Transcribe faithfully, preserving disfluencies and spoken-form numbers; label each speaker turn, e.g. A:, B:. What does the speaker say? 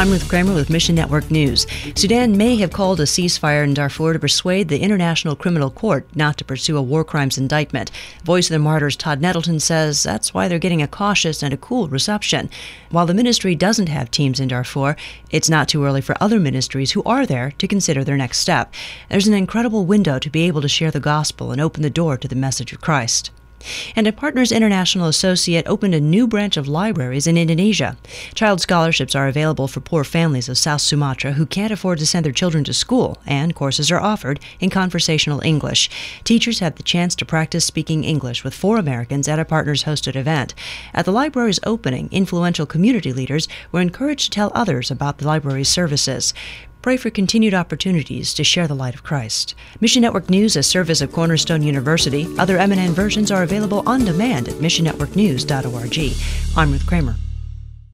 A: I'm Ruth Kramer with Mission Network News. Sudan may have called a ceasefire in Darfur to persuade the International Criminal Court not to pursue a war crimes indictment. Voice of the Martyrs Todd Nettleton says that's why they're getting a cautious and a cool reception. While the ministry doesn't have teams in Darfur, it's not too early for other ministries who are there to consider their next step. There's an incredible window to be able to share the gospel and open the door to the message of Christ. And a Partners International associate opened a new branch of libraries in Indonesia. Child scholarships are available for poor families of South Sumatra who can't afford to send their children to school, and courses are offered in conversational English. Teachers have the chance to practice speaking English with four Americans at a Partners-hosted event. At the library's opening, influential community leaders were encouraged to tell others about the library's services. Pray for continued opportunities to share the light of Christ. Mission Network News, a service of Cornerstone University. Other M N N versions are available on demand at mission network news dot org. I'm Ruth Kramer.